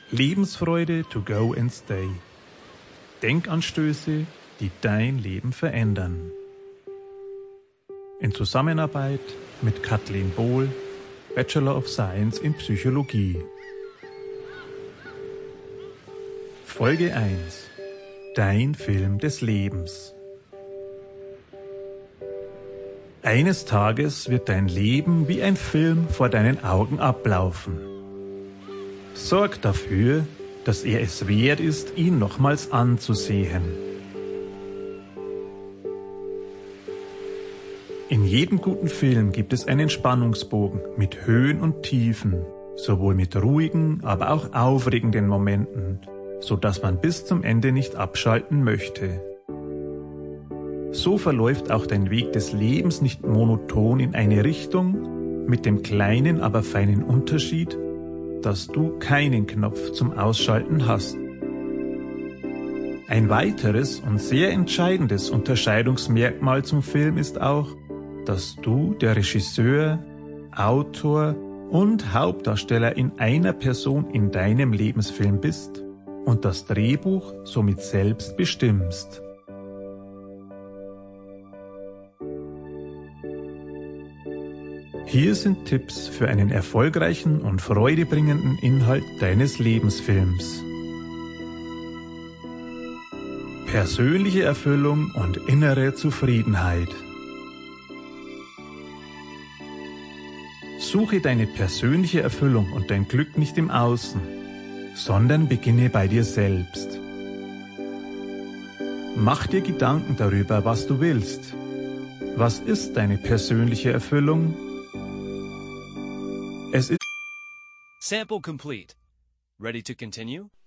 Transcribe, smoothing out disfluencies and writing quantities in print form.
Lebensfreude to go and stay. Denkanstöße, die dein Leben verändern. In Zusammenarbeit mit Kathleen Bohl, Bachelor of Science in Psychologie. Folge 1. Dein Film des Lebens. Eines Tages wird dein Leben wie ein Film vor deinen Augen ablaufen. Sorg dafür, dass er es wert ist, ihn nochmals anzusehen. In jedem guten Film gibt es einen Spannungsbogen mit Höhen und Tiefen, sowohl mit ruhigen, aber auch aufregenden Momenten, so dass man bis zum Ende nicht abschalten möchte. So verläuft auch dein Weg des Lebens nicht monoton in eine Richtung, mit dem kleinen, aber feinen Unterschied, dass du keinen Knopf zum Ausschalten hast. Ein weiteres und sehr entscheidendes Unterscheidungsmerkmal zum Film ist auch, dass du der Regisseur, Autor und Hauptdarsteller in einer Person in deinem Lebensfilm bist und das Drehbuch somit selbst bestimmst. Hier sind Tipps für einen erfolgreichen und freudebringenden Inhalt deines Lebensfilms. Persönliche Erfüllung und innere Zufriedenheit. Suche deine persönliche Erfüllung und dein Glück nicht im Außen, sondern beginne bei dir selbst. Mach dir Gedanken darüber, was du willst. Was ist deine persönliche Erfüllung? Es ist Sample complete. Ready to continue?